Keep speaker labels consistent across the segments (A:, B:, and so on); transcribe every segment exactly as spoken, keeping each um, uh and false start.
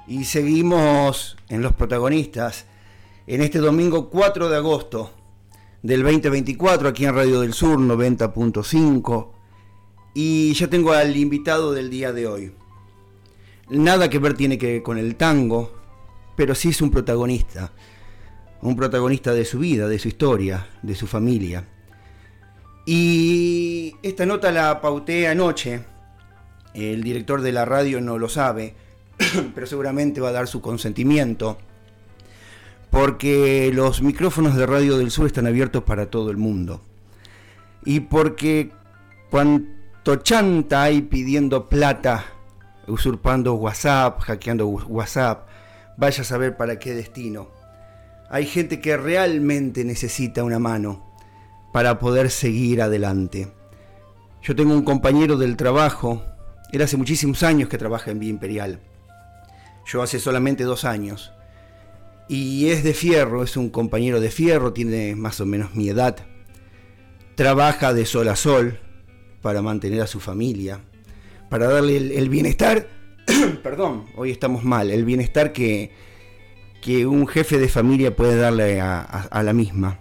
A: Y seguimos en Los Protagonistas en este domingo cuatro de agosto del veinte veinticuatro aquí en Radio del Sur noventa punto cinco, y ya tengo al invitado del día de hoy. Nada que ver tiene que ver con el tango, pero sí es un protagonista, un protagonista de su vida, de su historia, de su familia. Y esta nota la pauté anoche, el director de la radio no lo sabe, pero seguramente va a dar su consentimiento, porque los micrófonos de Radio del Sur están abiertos para todo el mundo, y porque cuanto chanta hay pidiendo plata, usurpando WhatsApp, hackeando WhatsApp, vaya a saber para qué destino. Hay gente que realmente necesita una mano para poder seguir adelante. Yo tengo un compañero del trabajo, él hace muchísimos años que trabaja en Vía Imperial, yo hace solamente dos años, y es de fierro, es un compañero de fierro, tiene más o menos mi edad, trabaja de sol a sol para mantener a su familia, para darle el, el bienestar, perdón, hoy estamos mal, el bienestar que, que un jefe de familia puede darle a, a, a la misma.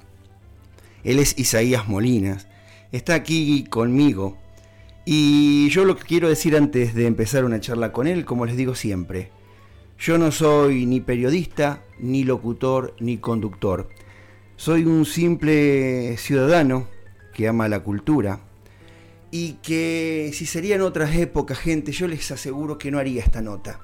A: Él es Isaías Molinas, está aquí conmigo, y yo lo que quiero decir antes de empezar una charla con él, como les digo siempre, yo no soy ni periodista, ni locutor, ni conductor. Soy un simple ciudadano que ama la cultura y que, si serían otras épocas, gente, yo les aseguro que no haría esta nota.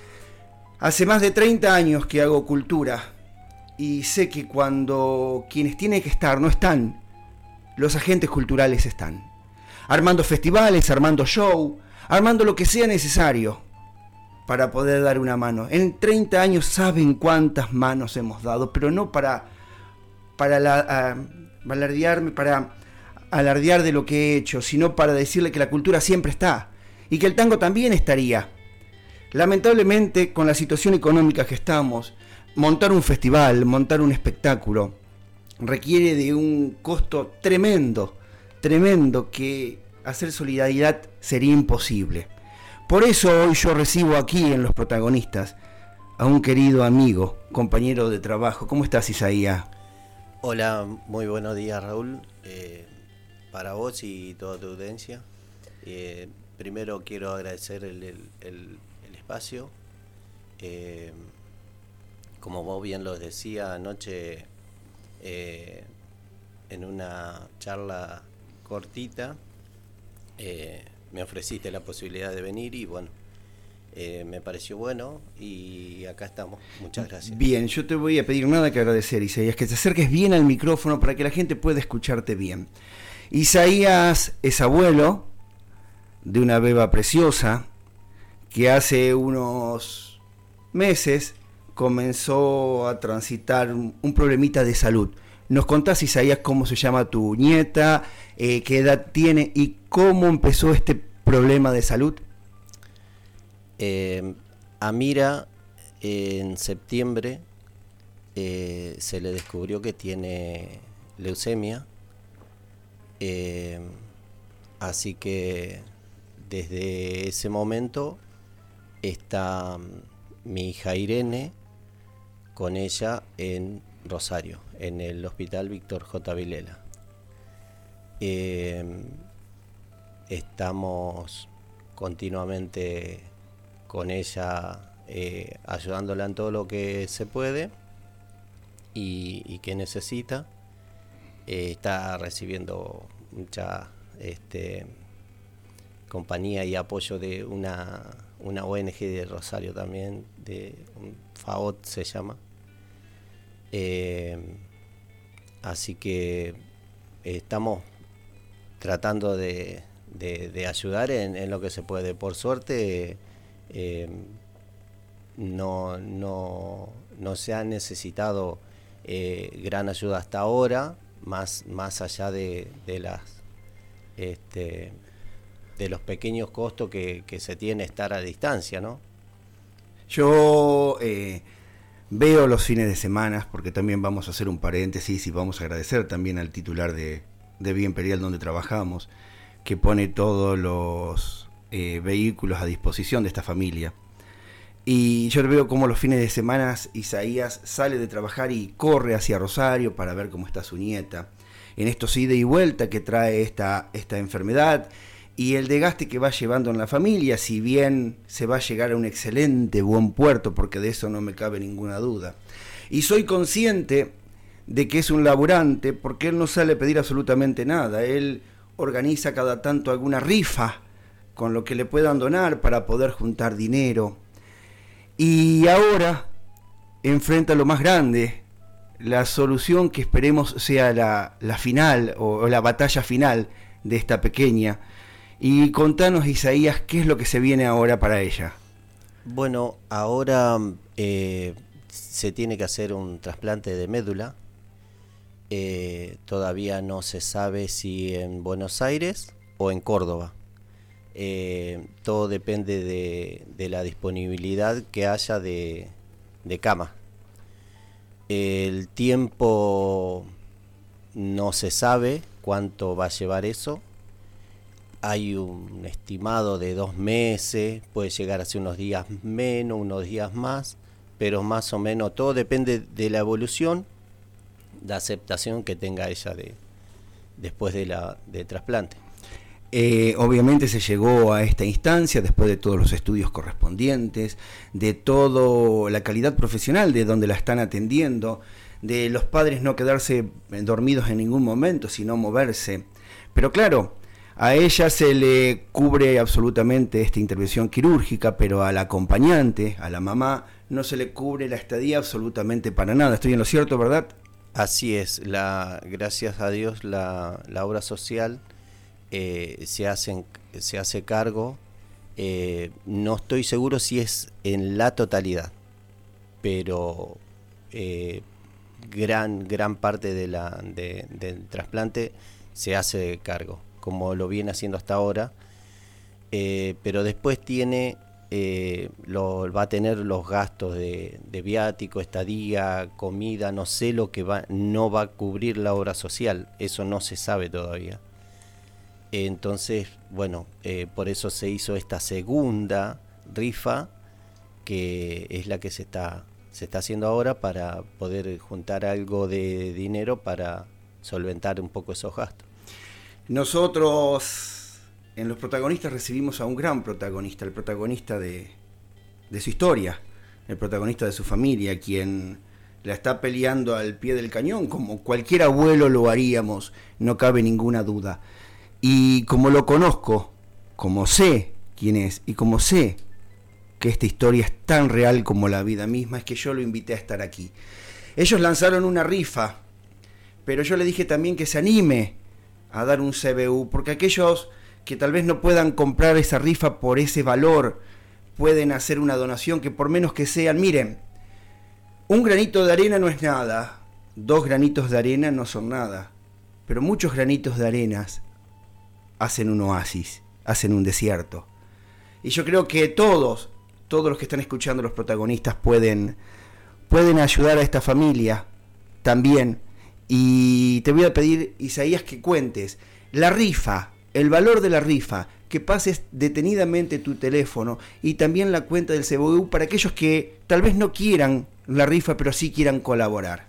A: Hace más de treinta años que hago cultura y sé que cuando quienes tienen que estar no están, los agentes culturales están. Armando festivales, armando show, armando lo que sea necesario para poder dar una mano. En treinta años saben cuántas manos hemos dado, pero no para, para la, uh, alardearme, para alardear de lo que he hecho, sino para decirle que la cultura siempre está y que el tango también estaría. Lamentablemente, con la situación económica que estamos, montar un festival, montar un espectáculo, requiere de un costo tremendo, tremendo, que hacer solidaridad sería imposible. Por eso hoy yo recibo aquí en Los Protagonistas a un querido amigo, compañero de trabajo. ¿Cómo estás, Isaías?
B: Hola, muy buenos días, Raúl. Eh, para vos y toda tu audiencia. Eh, primero quiero agradecer el, el, el, el espacio. Eh, como vos bien lo decía anoche, eh, en una charla cortita, eh, me ofreciste la posibilidad de venir y bueno, eh, me pareció bueno y acá estamos. Muchas gracias.
A: Bien, yo te voy a pedir nada que agradecer, Isaías, que te acerques bien al micrófono para que la gente pueda escucharte bien. Isaías es abuelo de una beba preciosa que hace unos meses comenzó a transitar un problemita de salud. ¿Nos contás, Isaías, cómo se llama tu nieta, eh, qué edad tiene y cómo empezó este problema de salud?
B: Eh, a Mira, eh, en septiembre, eh, se le descubrió que tiene leucemia. Eh, así que desde ese momento está mi hija Irene con ella en Rosario, en el Hospital Víctor J. Vilela. Eh, estamos continuamente con ella, eh, ayudándola en todo lo que se puede y, y que necesita. Eh, está recibiendo mucha este, compañía y apoyo de una, una O N G de Rosario también, de un F A O T se llama. Eh, así que eh, estamos tratando de, de, de ayudar en, en lo que se puede. Por suerte eh, no, no, no se ha necesitado eh, gran ayuda hasta ahora, más, más allá de, de las este, de los pequeños costos que, que se tiene estar a distancia, ¿no?
A: Yo eh, veo los fines de semana, porque también vamos a hacer un paréntesis y vamos a agradecer también al titular de, de Vía Imperial donde trabajamos, que pone todos los eh, vehículos a disposición de esta familia. Y yo veo cómo los fines de semana Isaías sale de trabajar y corre hacia Rosario para ver cómo está su nieta. En estos ida y vuelta que trae esta, esta enfermedad y el desgaste que va llevando en la familia, si bien se va a llegar a un excelente buen puerto, porque de eso no me cabe ninguna duda. Y soy consciente de que es un laburante, porque él no sale a pedir absolutamente nada. Él organiza cada tanto alguna rifa con lo que le puedan donar para poder juntar dinero. Y ahora enfrenta lo más grande, la solución que esperemos sea la, la final o, o la batalla final de esta pequeña. Y contanos, Isaías, ¿qué es lo que se viene ahora para ella?
B: Bueno, ahora eh, se tiene que hacer un trasplante de médula. Eh, todavía no se sabe si en Buenos Aires o en Córdoba. Eh, todo depende de, de la disponibilidad que haya de, de cama. El tiempo no se sabe cuánto va a llevar eso. Hay un estimado de dos meses, puede llegar a ser unos días menos, unos días más, pero más o menos todo depende de la evolución, de aceptación que tenga ella de, después de la de trasplante.
A: Eh, obviamente se llegó a esta instancia después de todos los estudios correspondientes, de toda la calidad profesional de donde la están atendiendo, de los padres no quedarse dormidos en ningún momento, sino moverse. Pero claro, a ella se le cubre absolutamente esta intervención quirúrgica, pero al acompañante, a la mamá, no se le cubre la estadía absolutamente para nada. Estoy en lo cierto, ¿verdad?
B: Así es, la, gracias a Dios la, la obra social Eh, se, hacen, se hace cargo, eh, no estoy seguro si es en la totalidad, pero eh, gran, gran parte de la, de, del trasplante se hace cargo, como lo viene haciendo hasta ahora, eh, pero después tiene, eh, lo, va a tener los gastos de, de viático, estadía, comida, no sé lo que va, no va a cubrir la obra social, eso no se sabe todavía. Entonces, bueno, eh, por eso se hizo esta segunda rifa, que es la que se está, se está haciendo ahora para poder juntar algo de dinero para solventar un poco esos gastos.
A: Nosotros en Los Protagonistas recibimos a un gran protagonista, el protagonista de, de su historia, el protagonista de su familia, quien la está peleando al pie del cañón, como cualquier abuelo lo haríamos, no cabe ninguna duda. Y como lo conozco, como sé quién es y como sé que esta historia es tan real como la vida misma, es que yo lo invité a estar aquí. Ellos lanzaron una rifa, pero yo le dije también que se anime a dar un C B U, porque aquellos que tal vez no puedan comprar esa rifa por ese valor, pueden hacer una donación que por menos que sean, miren, un granito de arena no es nada, dos granitos de arena no son nada, pero muchos granitos de arenas hacen un oasis, hacen un desierto. Y yo creo que todos, todos los que están escuchando, los protagonistas, pueden, pueden ayudar a esta familia también. Y te voy a pedir, Isaías, que cuentes la rifa, el valor de la rifa, que pases detenidamente tu teléfono y también la cuenta del C B U para aquellos que tal vez no quieran la rifa, pero sí quieran colaborar.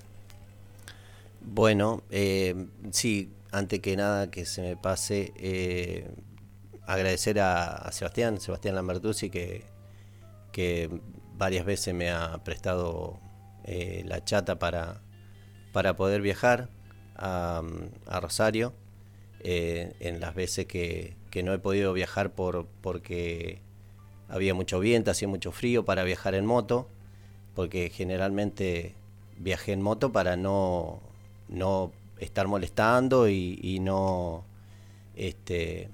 B: Bueno, eh, sí, antes que nada que se me pase, eh, agradecer a, a Sebastián, Sebastián Lambertuzzi, que, que varias veces me ha prestado eh, la chata para, para poder viajar a, a Rosario, eh, en las veces que, que no he podido viajar por porque había mucho viento, hacía mucho frío para viajar en moto, porque generalmente viajé en moto para no, no estar molestando y, y no este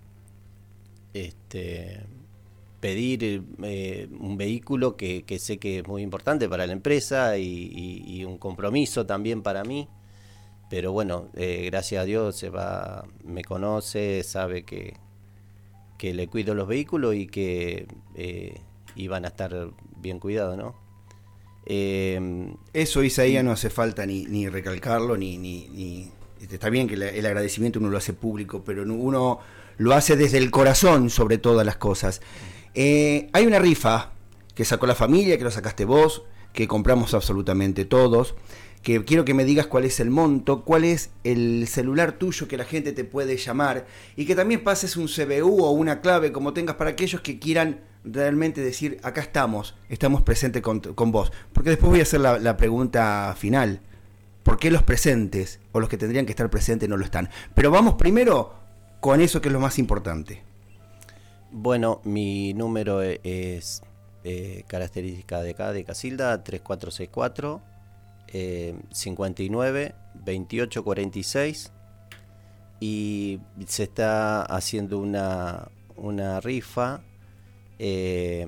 B: este pedir eh, un vehículo que, que sé que es muy importante para la empresa y, y, y un compromiso también para mí, pero bueno, eh, gracias a Dios se va, me conoce, sabe que, que le cuido los vehículos y que eh, iban a estar bien cuidados, ¿no?
A: Eh, Eso, Isaías, no hace falta ni, ni recalcarlo, ni, ni, ni está bien que la, el agradecimiento uno lo hace público, pero uno lo hace desde el corazón sobre todas las cosas. Eh, hay una rifa que sacó la familia, que lo sacaste vos, que compramos absolutamente todos, que quiero que me digas cuál es el monto, cuál es el celular tuyo que la gente te puede llamar, y que también pases un C B U o una clave, como tengas, para aquellos que quieran realmente decir, acá estamos, estamos presentes con, con vos. Porque después voy a hacer la, la pregunta final. ¿Por qué los presentes, o los que tendrían que estar presentes, no lo están? Pero vamos primero con eso que es lo más importante.
B: Bueno, mi número es eh, característica de acá, de Casilda, tres cuatro seis cuatro, eh, cincuenta y nueve, veintiocho cuarenta y seis, y se está haciendo una, una rifa eh,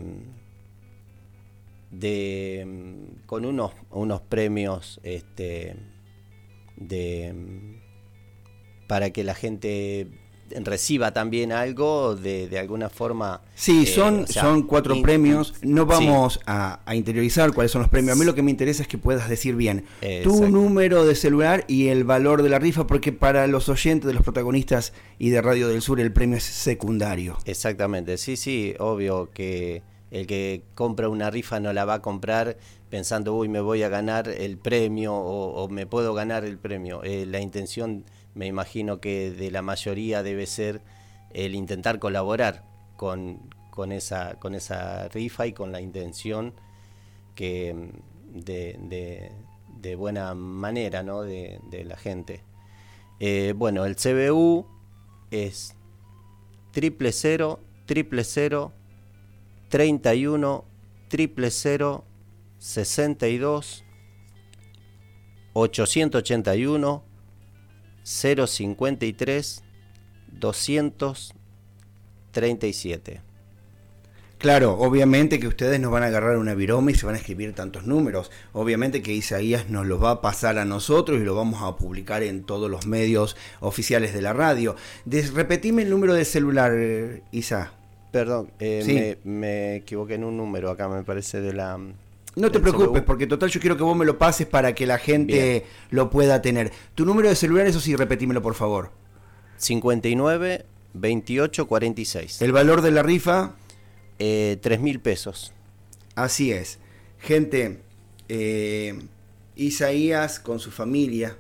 B: de con unos, unos premios este, de para que la gente reciba también algo de, de alguna forma.
A: Sí,
B: eh,
A: son,
B: o sea,
A: son cuatro
B: in,
A: premios. No vamos
B: sí.
A: a, a interiorizar cuáles son los premios. A mí lo que me interesa es que puedas decir bien
B: Exacto.
A: Tu número de celular y el valor de la rifa, porque para los oyentes de los protagonistas y de Radio del Sur el premio es secundario.
B: Exactamente, sí, sí, obvio que el que compra una rifa no la va a comprar pensando, uy, me voy a ganar el premio o, o me puedo ganar el premio. Eh, la intención, me imagino que de la mayoría debe ser el intentar colaborar con, con, esa, con esa rifa y con la intención que de, de, de buena manera, ¿no? de, de la gente. Eh, bueno, el C B U es triple cero, triple cero, treinta y uno, triple cero, sesenta y dos, ochocientos ochenta y uno, cero cincuenta y tres, doscientos treinta y siete.
A: Claro, obviamente que ustedes nos van a agarrar una viroma y se van a escribir tantos números. Obviamente que Isaías nos los va a pasar a nosotros y lo vamos a publicar en todos los medios oficiales de la radio. Des, repetime el número de celular, Isa.
B: Perdón, eh,
A: sí.
B: me, me equivoqué en un número acá, me parece de la...
A: No te preocupes, C B U. Porque total yo quiero que vos me lo pases para que la gente Bien. Lo pueda tener. Tu número de celular, eso sí, repetímelo por favor.
B: cincuenta y nueve, veintiocho cuarenta y seis.
A: ¿El valor de la rifa?
B: Eh, tres mil pesos.
A: Así es. Gente, eh, Isaías con su familia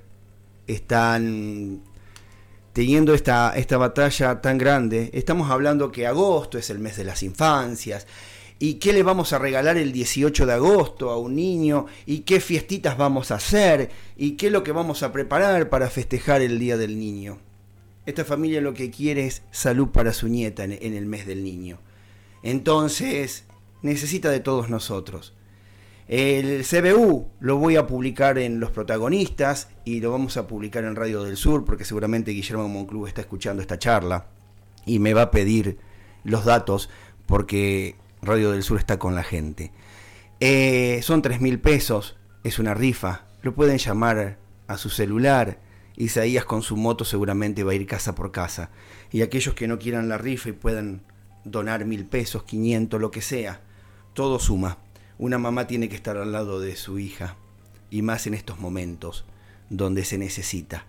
A: están teniendo esta, esta batalla tan grande. Estamos hablando que agosto es el mes de las infancias. ¿Y qué le vamos a regalar el dieciocho de agosto a un niño? ¿Y qué fiestitas vamos a hacer? ¿Y qué es lo que vamos a preparar para festejar el Día del Niño? Esta familia lo que quiere es salud para su nieta en, en el mes del niño. Entonces, necesita de todos nosotros. El C B U lo voy a publicar en Los Protagonistas y lo vamos a publicar en Radio del Sur, porque seguramente Guillermo Monclús está escuchando esta charla y me va a pedir los datos, porque Radio del Sur está con la gente. Eh, son tres mil pesos, es una rifa, lo pueden llamar a su celular. Isaías con su moto seguramente va a ir casa por casa. Y aquellos que no quieran la rifa y puedan donar mil pesos, quinientos, lo que sea, todo suma. Una mamá tiene que estar al lado de su hija, y más en estos momentos donde se necesita.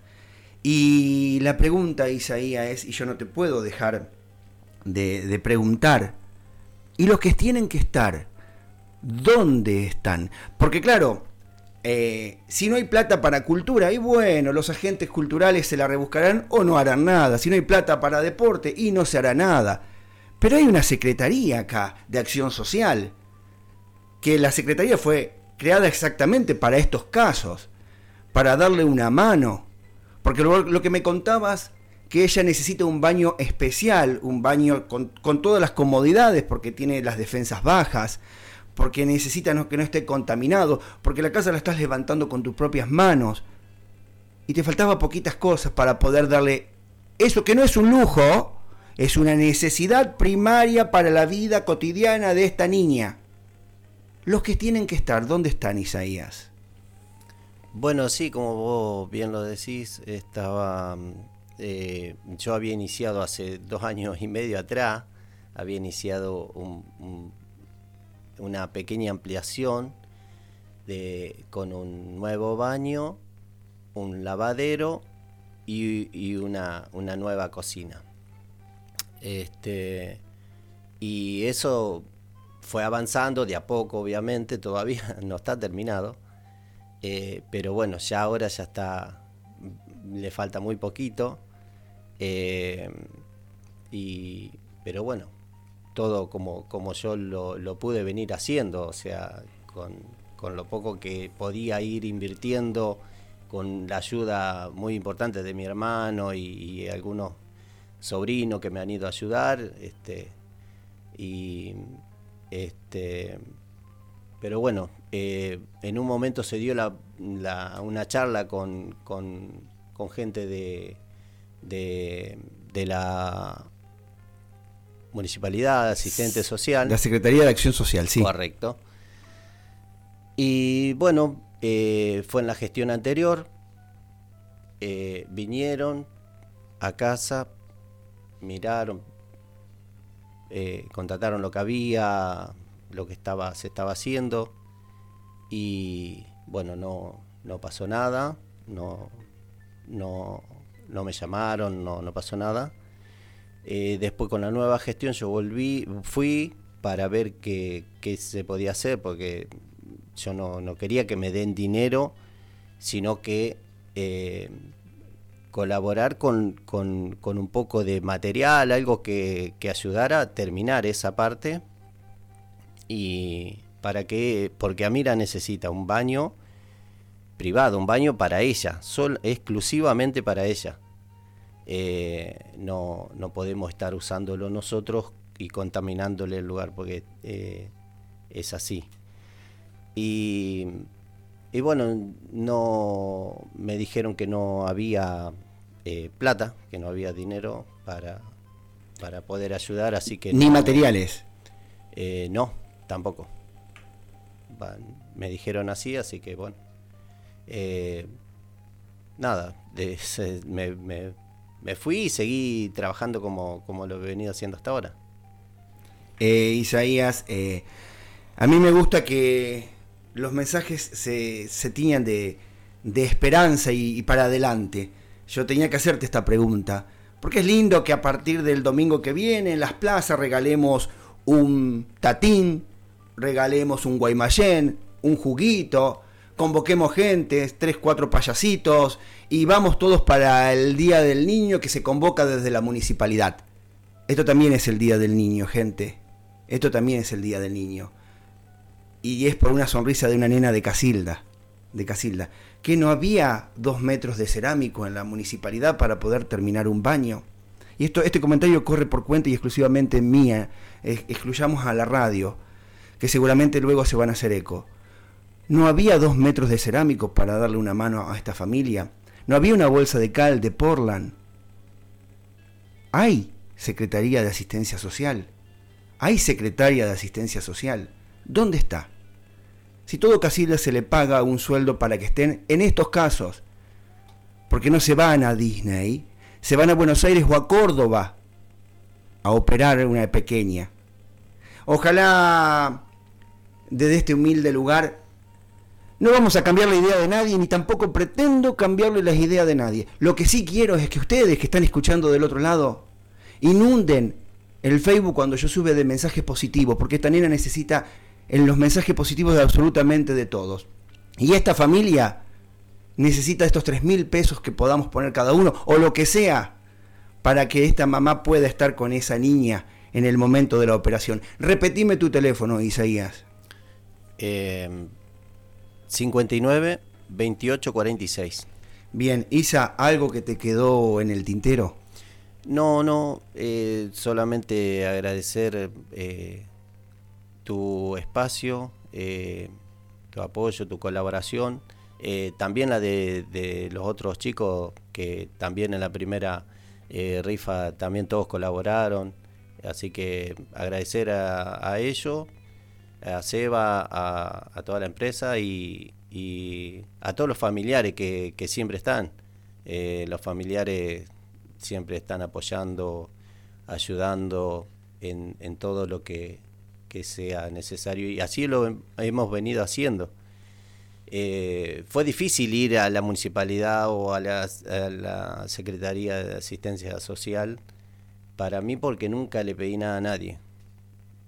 A: Y la pregunta, Isaías, es, y yo no te puedo dejar de, de preguntar, ¿y los que tienen que estar, dónde están? Porque claro, eh, si no hay plata para cultura, y bueno, los agentes culturales se la rebuscarán o no harán nada. Si no hay plata para deporte, y no se hará nada. Pero hay una secretaría acá de acción social, que la secretaría fue creada exactamente para estos casos, para darle una mano. Porque lo, lo que me contabas, que ella necesita un baño especial, un baño con, con todas las comodidades, porque tiene las defensas bajas, porque necesita no, que no esté contaminado, porque la casa la estás levantando con tus propias manos, y te faltaba poquitas cosas para poder darle eso, que no es un lujo, es una necesidad primaria para la vida cotidiana de esta niña. Los que tienen que estar, ¿dónde están, Isaías?
B: Bueno, sí, como vos bien lo decís, estaba, eh, yo había iniciado hace dos años y medio atrás, había iniciado un, un, una pequeña ampliación de, con un nuevo baño, un lavadero y, y una, una nueva cocina. Este, y eso fue avanzando de a poco, obviamente, todavía no está terminado, eh, pero bueno, ya ahora ya está, le falta muy poquito, eh, y, pero bueno, todo como, como yo lo, lo pude venir haciendo, o sea, con, con lo poco que podía ir invirtiendo, con la ayuda muy importante de mi hermano y, y algunos sobrinos que me han ido a ayudar, este, y este, pero bueno, eh, en un momento se dio la, la, una charla con, con, con gente de, de, de la municipalidad, asistente social.
A: La Secretaría de Acción Social, sí.
B: Correcto. Y bueno, eh, fue en la gestión anterior, eh, vinieron a casa, miraron, eh, contrataron lo que había, lo que estaba se estaba haciendo, y bueno, no, no pasó nada, no, no, no me llamaron, no, no pasó nada. Eh, después con la nueva gestión yo volví, fui para ver qué, qué se podía hacer, porque yo no, no quería que me den dinero, sino que eh, colaborar con, con, con un poco de material, algo que, que ayudara a terminar esa parte, y para que, porque Amira necesita un baño privado, un baño para ella, solo, exclusivamente para ella. Eh, no, no podemos estar usándolo nosotros y contaminándole el lugar, porque eh, es así. Y, y bueno, no me dijeron que no había eh, plata, que no había dinero para, para poder ayudar, así que...
A: Ni
B: no,
A: materiales.
B: Eh, no, tampoco. Me dijeron así, así que bueno. Eh, nada, de, se, me... me Me fui y seguí trabajando como, como lo he venido haciendo hasta ahora.
A: Eh, Isaías, eh, a mí me gusta que los mensajes se, se tiñan de, de esperanza y, y para adelante. Yo tenía que hacerte esta pregunta, porque es lindo que a partir del domingo que viene en las plazas regalemos un tatín, regalemos un guaymallén, un juguito, convoquemos gente, tres, cuatro payasitos, y vamos todos para el Día del Niño que se convoca desde la municipalidad. Esto también es el Día del Niño, gente. Esto también es el Día del Niño. Y es por una sonrisa de una nena de Casilda, de Casilda, que no había dos metros de cerámico en la municipalidad para poder terminar un baño. Y esto, este comentario corre por cuenta y exclusivamente mía. Excluyamos a la radio, que seguramente luego se van a hacer eco. No había dos metros de cerámico para darle una mano a esta familia. No había una bolsa de cal de Portland. Hay Secretaría de Asistencia Social. Hay Secretaria de Asistencia Social. ¿Dónde está? Si todo Casilda se le paga un sueldo para que estén en estos casos, porque no se van a Disney, se van a Buenos Aires o a Córdoba a operar una pequeña. Ojalá desde este humilde lugar no vamos a cambiar la idea de nadie, ni tampoco pretendo cambiarle las ideas de nadie. Lo que sí quiero es que ustedes que están escuchando del otro lado inunden el Facebook cuando yo sube de mensajes positivos, porque esta nena necesita en los mensajes positivos de absolutamente de todos. Y esta familia necesita estos tres mil pesos que podamos poner cada uno, o lo que sea, para que esta mamá pueda estar con esa niña en el momento de la operación. Repetime tu teléfono, Isaías.
B: Eh... cincuenta y nueve, veintiocho, cuarenta y seis.
A: Bien, Isa, ¿algo que te quedó en el tintero?
B: No, no, eh, solamente agradecer eh, tu espacio, eh, tu apoyo, tu colaboración, eh, también la de, de los otros chicos que también en la primera eh, rifa también todos colaboraron, así que agradecer a, a ellos, a Seba, a, a toda la empresa y, y a todos los familiares que, que siempre están. Eh, los familiares siempre están apoyando, ayudando en, en todo lo que, que sea necesario, y así lo hemos venido haciendo. Eh, fue difícil ir a la municipalidad o a la, a la Secretaría de Asistencia Social para mí, porque nunca le pedí nada a nadie.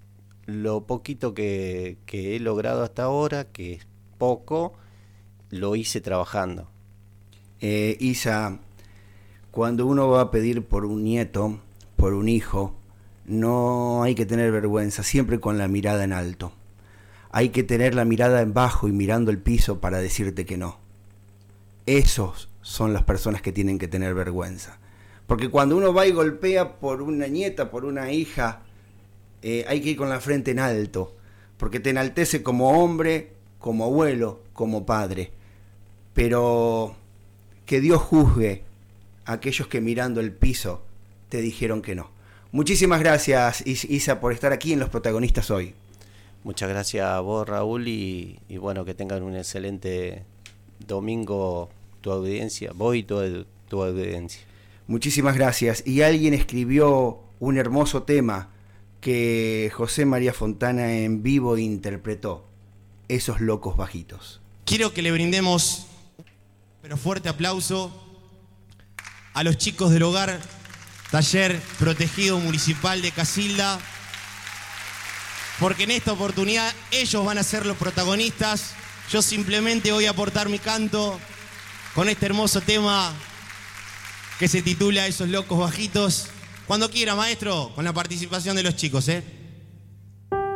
B: lo poquito que, que he logrado hasta ahora, que es poco, lo hice trabajando.
A: Eh, Isa, cuando uno va a pedir por un nieto, por un hijo, no hay que tener vergüenza, siempre con la mirada en alto. Hay que tener la mirada en bajo y mirando el piso para decirte que no. Esos son las personas que tienen que tener vergüenza. Porque cuando uno va y golpea por una nieta, por una hija, eh, hay que ir con la frente en alto, porque te enaltece como hombre, como abuelo, como padre. Pero que Dios juzgue a aquellos que mirando el piso te dijeron que no. Muchísimas gracias, Isa, por estar aquí en Los Protagonistas hoy.
B: Muchas gracias a vos, Raúl, y, y bueno, que tengan un excelente domingo tu audiencia, vos y tu, tu audiencia.
A: Muchísimas gracias. Y alguien escribió un hermoso tema que José María Fontana en vivo interpretó, Esos locos bajitos.
C: Quiero que le brindemos, pero fuerte aplauso, a los chicos del hogar Taller Protegido Municipal de Casilda, porque en esta oportunidad ellos van a ser los protagonistas. Yo simplemente voy a aportar mi canto con este hermoso tema que se titula Esos locos bajitos. Cuando quiera, maestro, con la participación de los chicos, ¿eh?